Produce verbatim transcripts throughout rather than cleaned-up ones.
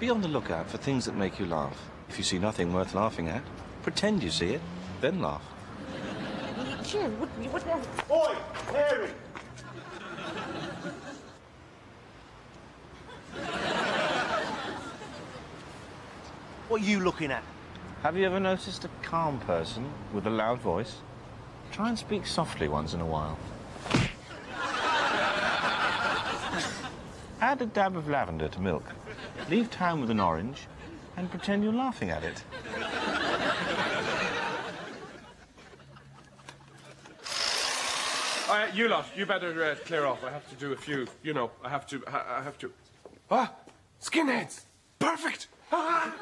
Be on the lookout for things that make you laugh. If you see nothing worth laughing at, pretend you see it, then laugh. Jim, what, what the... Oi, Harry! What are you looking at? Have you ever noticed a calm person with a loud voice? Try and speak softly once in a while. Add a dab of lavender to milk. Leave town with an orange and pretend you're laughing at it. Uh, you lot, you better uh, clear off. I have to do a few, you know, I have to, I, I have to... Ah! Skinheads! Perfect! Ah!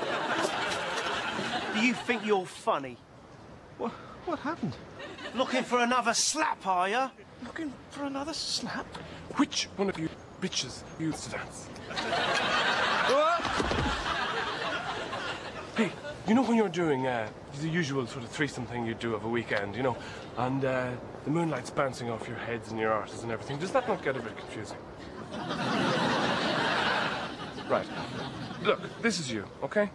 Do you think you're funny? What, what happened? Looking for another slap, are you? Looking for another slap? Which one of you bitches used to dance? Hey, you know when you're doing uh, the usual sort of threesome thing you do of a weekend, you know, and uh, the moonlight's bouncing off your heads and your arses and everything, does that not get a bit confusing? Right. Look, this is you, okay?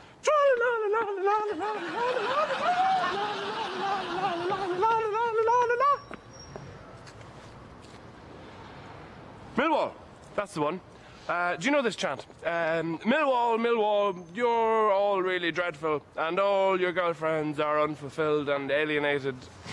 Millwall, that's the one. Uh, do you know this chant? Um, Millwall, Millwall, you're all really dreadful, and all your girlfriends are unfulfilled and alienated.